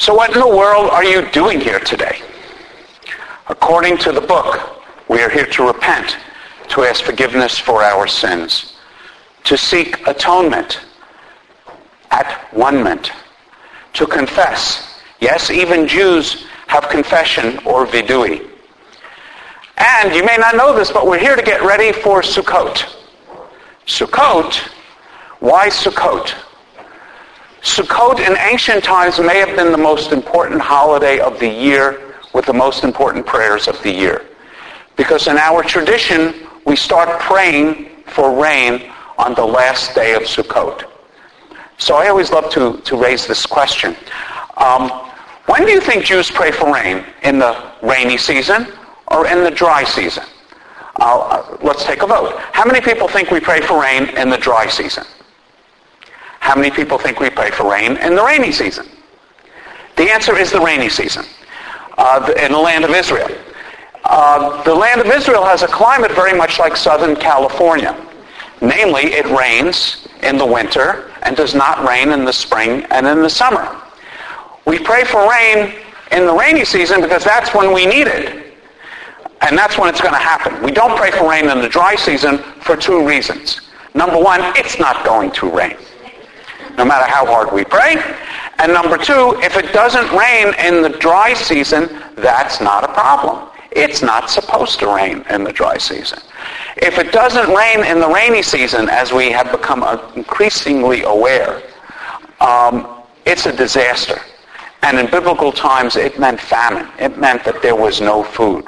So what in the world are you doing here today? According to the book, we are here to repent, to ask forgiveness for our sins, to seek atonement, at-one-ment, to confess. Yes, even Jews have confession or vidui. And you may not know this, but we're here to get ready for Sukkot. Sukkot? Why Sukkot? Sukkot in ancient times may have been the most important holiday of the year with the most important prayers of the year. Because in our tradition, we start praying for rain on the last day of Sukkot. So I always love to raise this question. When do you think Jews pray for rain? In the rainy season or in the dry season? Let's take a vote. How many people think we pray for rain in the dry season? How many people think we pray for rain in the rainy season? The answer is the rainy season in the land of Israel. The land of Israel has a climate very much like Southern California. Namely, it rains in the winter and does not rain in the spring and in the summer. We pray for rain in the rainy season because that's when we need it. And that's when it's going to happen. We don't pray for rain in the dry season for two reasons. Number one, it's not going to rain, no matter how hard we pray. And number two, if it doesn't rain in the dry season, that's not a problem. It's not supposed to rain in the dry season. If it doesn't rain in the rainy season, as we have become increasingly aware, it's a disaster. And in biblical times, it meant famine. It meant that there was no food.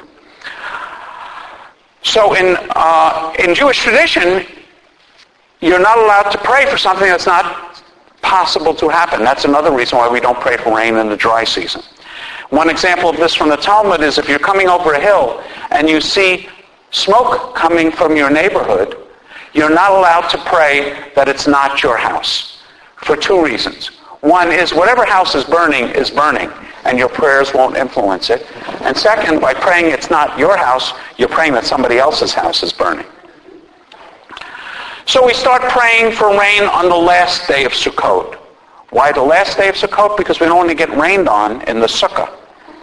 So in Jewish tradition, you're not allowed to pray for something that's not possible to happen. That's another reason why we don't pray for rain in the dry season. One example of this from the Talmud is if you're coming over a hill and you see smoke coming from your neighborhood, you're not allowed to pray that it's not your house for two reasons. One is whatever house is burning, and your prayers won't influence it. And second, by praying it's not your house, you're praying that somebody else's house is burning. So we start praying for rain on the last day of Sukkot. Why the last day of Sukkot? Because we don't want to get rained on in the Sukkah.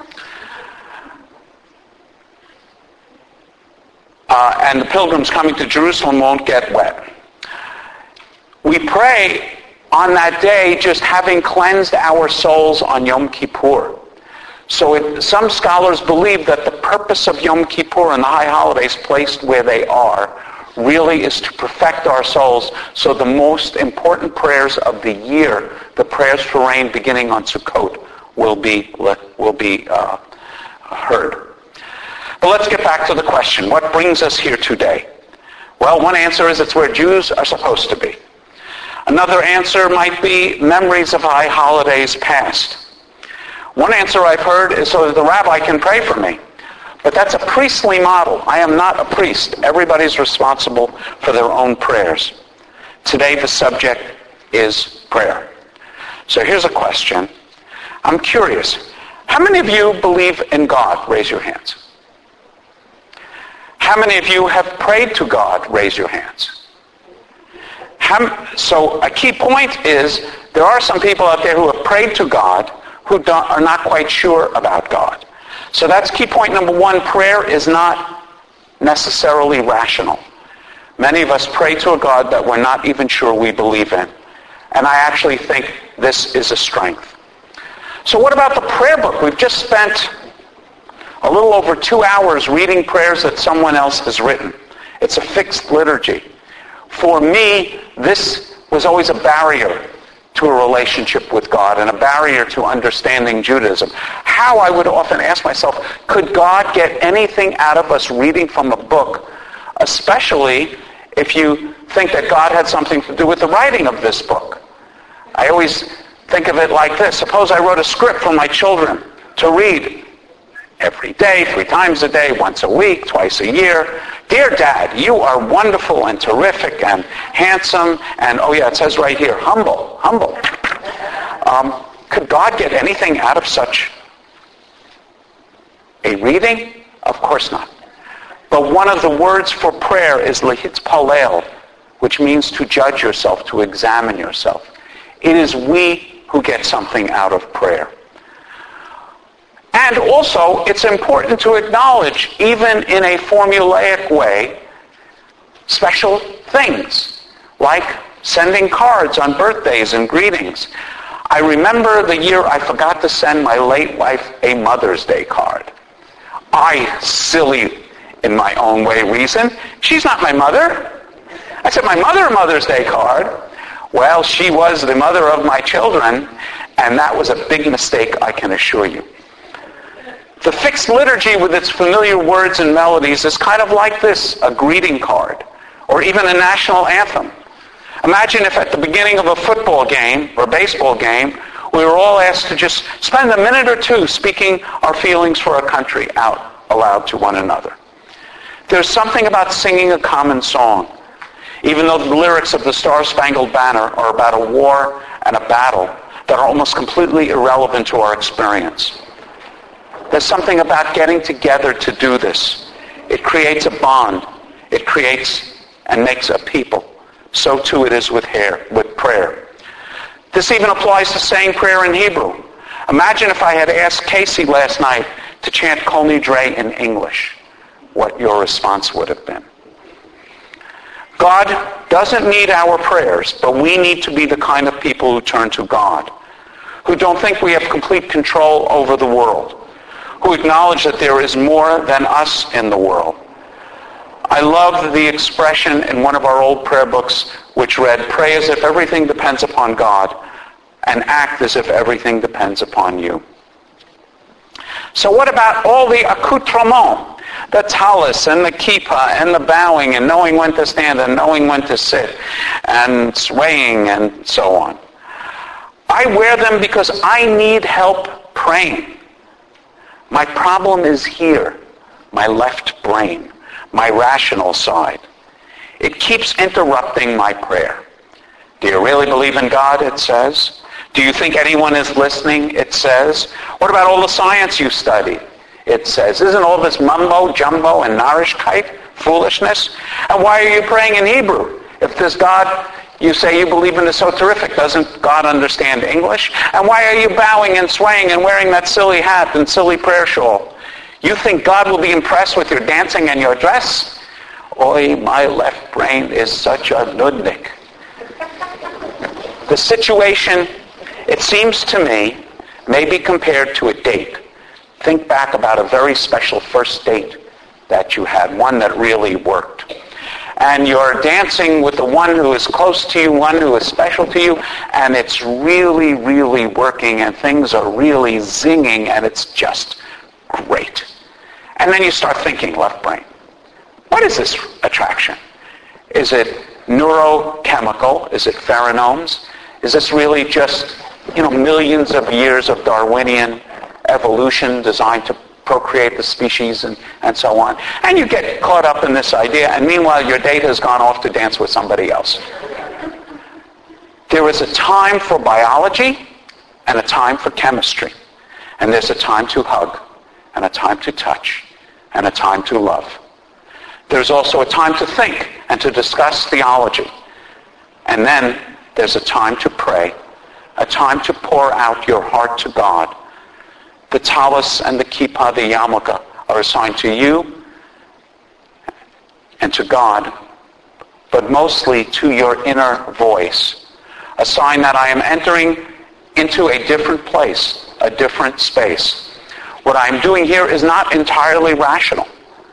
And the pilgrims coming to Jerusalem won't get wet. We pray on that day just having cleansed our souls on Yom Kippur. So some scholars believe that the purpose of Yom Kippur and the high holidays placed where they are really is to perfect our souls. So the most important prayers of the year, the prayers for rain beginning on Sukkot, will be heard. But let's get back to the question. What brings us here today? Well, one answer is it's where Jews are supposed to be. Another answer might be memories of high holidays past. One answer I've heard is so that the rabbi can pray for me. But that's a priestly model. I am not a priest. Everybody's responsible for their own prayers. Today the subject is prayer. So here's a question. I'm curious. How many of you believe in God? Raise your hands. How many of you have prayed to God? Raise your hands. So a key point is there are some people out there who have prayed to God who are not quite sure about God. So that's key point number one. Prayer is not necessarily rational. Many of us pray to a God that we're not even sure we believe in. And I actually think this is a strength. So what about the prayer book? We've just spent a little over 2 hours reading prayers that someone else has written. It's a fixed liturgy. For me, this was always a barrier to a relationship with God and a barrier to understanding Judaism. How, I would often ask myself, could God get anything out of us reading from a book, especially if you think that God had something to do with the writing of this book? I always think of it like this. Suppose I wrote a script for my children to read every day, 3 times a day, once a week, twice a year. Dear Dad, you are wonderful and terrific and handsome and, oh yeah, it says right here, humble. Could God get anything out of such a reading? Of course not. But one of the words for prayer is lehitpalel, which means to judge yourself, to examine yourself. It is we who get something out of prayer. And also, it's important to acknowledge, even in a formulaic way, special things, like sending cards on birthdays and greetings. I remember the year I forgot to send my late wife a Mother's Day card. Silly in my own way, reason. She's not my mother. I sent my mother a Mother's Day card. Well, she was the mother of my children, and that was a big mistake, I can assure you. The fixed liturgy with its familiar words and melodies is kind of like this, a greeting card, or even a national anthem. Imagine if at the beginning of a football game or baseball game, we were all asked to just spend a minute or two speaking our feelings for our country out aloud to one another. There's something about singing a common song, even though the lyrics of the Star-Spangled Banner are about a war and a battle that are almost completely irrelevant to our experience. There's something about getting together to do this. It creates a bond. It creates and makes a people. So too it is with prayer. This even applies to saying prayer in Hebrew. Imagine if I had asked Casey last night to chant Kol Nidre in English, what your response would have been. God doesn't need our prayers, but we need to be the kind of people who turn to God, who don't think we have complete control over the world, who acknowledge that there is more than us in the world. I love the expression in one of our old prayer books which read, "Pray as if everything depends upon God, and act as if everything depends upon you." So what about all the accoutrements, the tallis and the kippah and the bowing and knowing when to stand and knowing when to sit and swaying and so on? I wear them because I need help praying. My problem is here, my left brain, my rational side. It keeps interrupting my prayer. Do you really believe in God? It says. Do you think anyone is listening? It says. What about all the science you studied? It says. Isn't all this mumbo, jumbo, and narishkeit foolishness? And why are you praying in Hebrew? If this God, you say you believe in, is so terrific, doesn't God understand English? And why are you bowing and swaying and wearing that silly hat and silly prayer shawl? You think God will be impressed with your dancing and your dress? Oy, my left brain is such a nudnik. The situation, it seems to me, may be compared to a date. Think back about a very special first date that you had, one that really worked. And you're dancing with the one who is close to you, one who is special to you, and it's really, really working, and things are really zinging, and it's just great. And then you start thinking, left brain, what is this attraction? Is it neurochemical? Is it pheromones? Is this really just, millions of years of Darwinian evolution designed to procreate the species and so on? And you get caught up in this idea, and meanwhile your date has gone off to dance with somebody else. There is a time for biology and a time for chemistry. And there's a time to hug and a time to touch and a time to love. There's also a time to think and to discuss theology. And then there's a time to pray, a time to pour out your heart to God. The tallis and the kippah, the yarmulke, are assigned to you and to God, but mostly to your inner voice. A sign that I am entering into a different place, a different space. What I'm doing here is not entirely rational,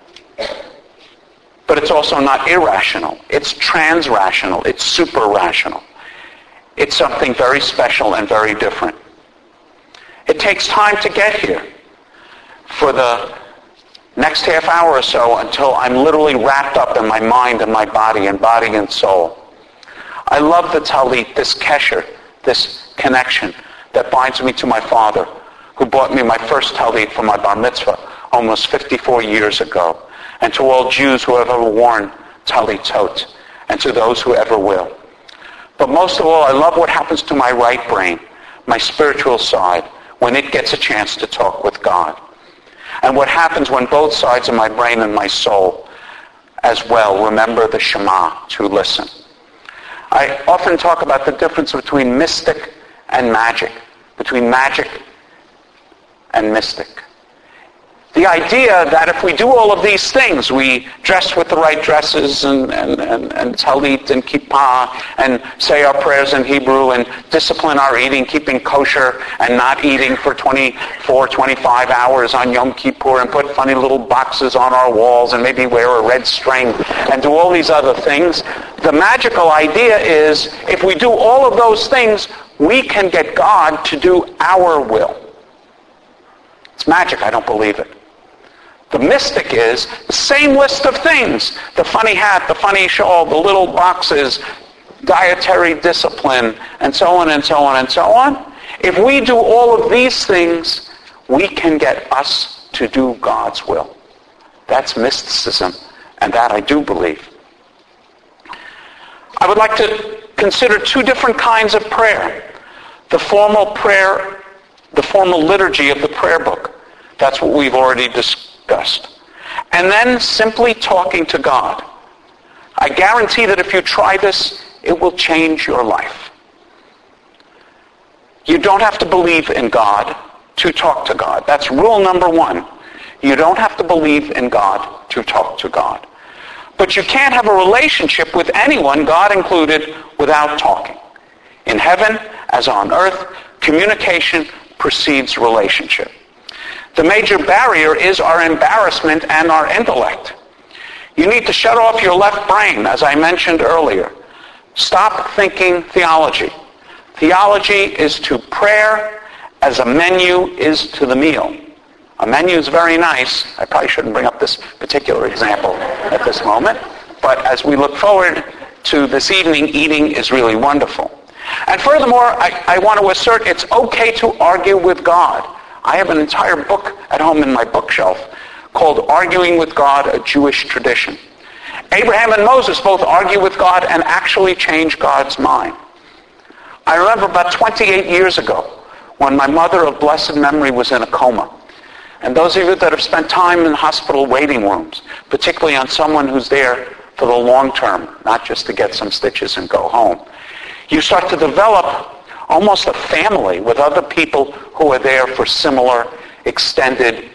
but it's also not irrational. It's trans-rational. It's super-rational. It's something very special and very different. It takes time to get here. For the next half hour or so until I'm literally wrapped up in my mind and my body and soul. I love the talit, this kesher, this connection that binds me to my father, who bought me my first talit for my bar mitzvah almost 54 years ago, and to all Jews who have ever worn talitot, and to those who ever will. But most of all, I love what happens to my right brain, my spiritual side, when it gets a chance to talk with God. And what happens when both sides of my brain and my soul as well remember the Shema, to listen. I often talk about the difference between mystic and magic, between magic and mystic. The idea that if we do all of these things, we dress with the right dresses and talit and kippah and say our prayers in Hebrew and discipline our eating, keeping kosher and not eating for 24, 25 hours on Yom Kippur and put funny little boxes on our walls and maybe wear a red string and do all these other things. The magical idea is if we do all of those things, we can get God to do our will. It's magic. I don't believe it. The mystic is the same list of things. The funny hat, the funny shawl, the little boxes, dietary discipline, and so on and so on and so on. If we do all of these things, we can get us to do God's will. That's mysticism, and that I do believe. I would like to consider two different kinds of prayer. The formal prayer, the formal liturgy of the prayer book. That's what we've already discussed. And then simply talking to God. I guarantee that if you try this, it will change your life. You don't have to believe in God to talk to God. That's rule number one. You don't have to believe in God to talk to God. But you can't have a relationship with anyone, God included, without talking. In heaven, as on earth, communication precedes relationship. The major barrier is our embarrassment and our intellect. You need to shut off your left brain, as I mentioned earlier. Stop thinking theology. Theology is to prayer as a menu is to the meal. A menu is very nice. I probably shouldn't bring up this particular example at this moment. But as we look forward to this evening, eating is really wonderful. And furthermore, I want to assert it's okay to argue with God. I have an entire book at home in my bookshelf called Arguing with God, a Jewish Tradition. Abraham and Moses both argue with God and actually change God's mind. I remember about 28 years ago when my mother of blessed memory was in a coma. And those of you that have spent time in hospital waiting rooms, particularly on someone who's there for the long term, not just to get some stitches and go home, you start to develop almost a family with other people who are there for similar extended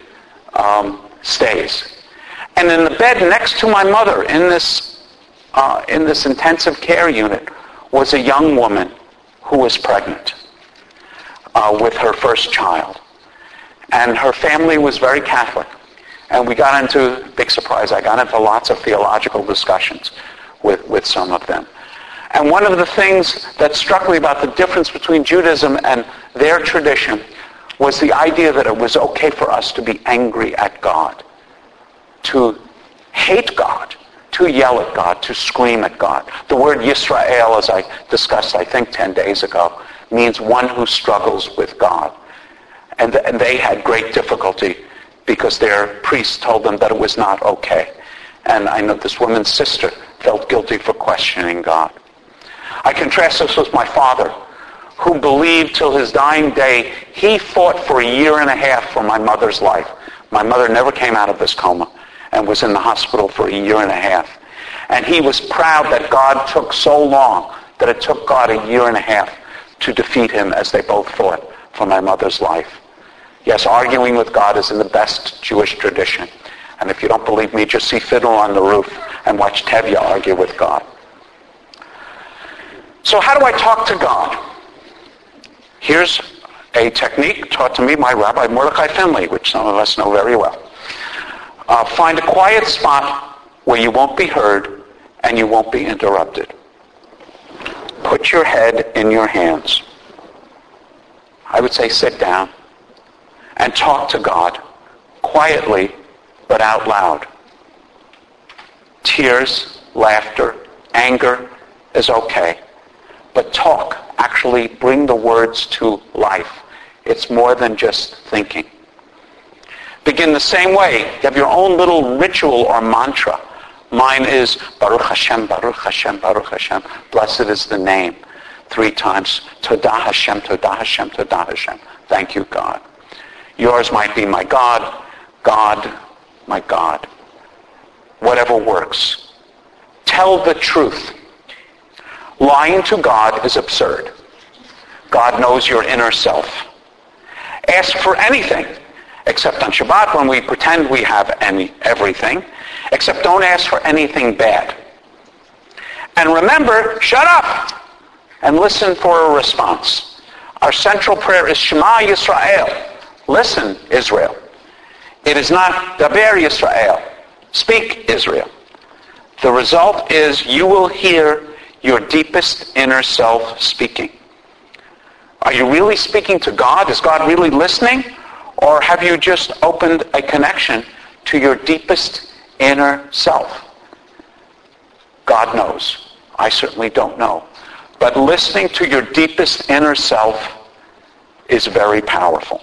stays. And in the bed next to my mother in this intensive care unit was a young woman who was pregnant with her first child. And her family was very Catholic. And we got into, big surprise, I got into lots of theological discussions with some of them. And one of the things that struck me about the difference between Judaism and their tradition was the idea that it was okay for us to be angry at God, to hate God, to yell at God, to scream at God. The word Yisrael, as I discussed, I think 10 days ago, means one who struggles with God. And they had great difficulty because their priest told them that it was not okay. And I know this woman's sister felt guilty for questioning God. I contrast this with my father, who believed till his dying day, he fought for a year and a half for my mother's life. My mother never came out of this coma and was in the hospital for a year and a half. And he was proud that God took so long, that it took God a year and a half to defeat him as they both fought for my mother's life. Yes, arguing with God is in the best Jewish tradition. And if you don't believe me, just see Fiddler on the Roof and watch Tevye argue with God. So how do I talk to God? Here's a technique taught to me by Rabbi Mordechai Finley, which some of us know very well. Find a quiet spot where you won't be heard and you won't be interrupted. Put your head in your hands. I would say sit down and talk to God quietly but out loud. Tears, laughter, anger is okay. But talk, actually bring the words to life. It's more than just thinking. Begin the same way. You have your own little ritual or mantra. Mine is Baruch Hashem, Baruch Hashem, Baruch Hashem. Blessed is the name. 3 times. Todah Hashem, Todah Hashem, Todah Hashem. Thank you, God. Yours might be my God, God, my God. Whatever works. Tell the truth. Lying to God is absurd. God knows your inner self. Ask for anything, except on Shabbat when we pretend we have everything, except don't ask for anything bad. And remember, shut up and listen for a response. Our central prayer is Shema Yisrael. Listen, Israel. It is not Daber Yisrael. Speak, Israel. The result is you will hear your deepest inner self speaking. Are you really speaking to God? Is God really listening? Or have you just opened a connection to your deepest inner self? God knows. I certainly don't know. But listening to your deepest inner self is very powerful.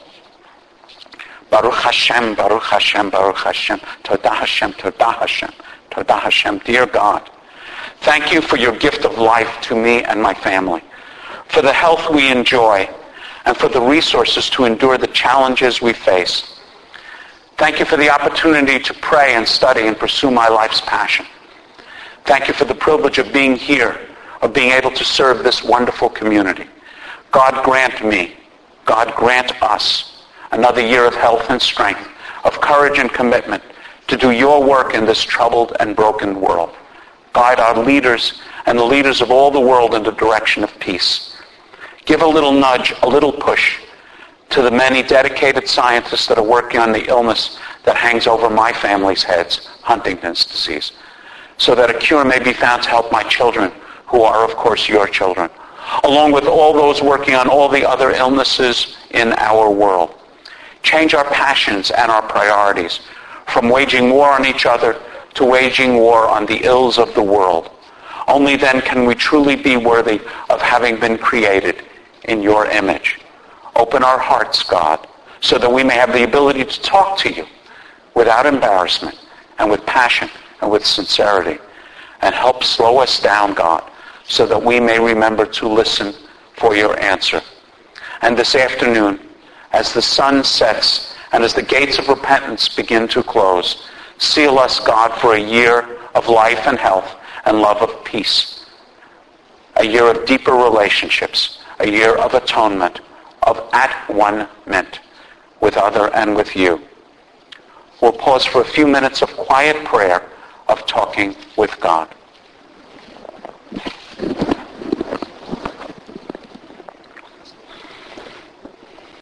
Baruch Hashem, Baruch Hashem, Baruch Hashem, Todah Hashem, Todah Hashem, Todah Hashem. Dear God, thank you for your gift of life to me and my family, for the health we enjoy, and for the resources to endure the challenges we face. Thank you for the opportunity to pray and study and pursue my life's passion. Thank you for the privilege of being here, of being able to serve this wonderful community. God grant me, God grant us, another year of health and strength, of courage and commitment to do your work in this troubled and broken world. Guide our leaders and the leaders of all the world in the direction of peace. Give a little nudge, a little push to the many dedicated scientists that are working on the illness that hangs over my family's heads, Huntington's disease, so that a cure may be found to help my children, who are, of course, your children, along with all those working on all the other illnesses in our world. Change our passions and our priorities from waging war on each other to waging war on the ills of the world. Only then can we truly be worthy of having been created in your image. Open our hearts, God, so that we may have the ability to talk to you without embarrassment and with passion and with sincerity. And help slow us down, God, so that we may remember to listen for your answer. And this afternoon, as the sun sets and as the gates of repentance begin to close, seal us, God, for a year of life and health and love of peace, a year of deeper relationships, a year of atonement, of at-one-ment with other and with you. We'll pause for a few minutes of quiet prayer, of talking with God.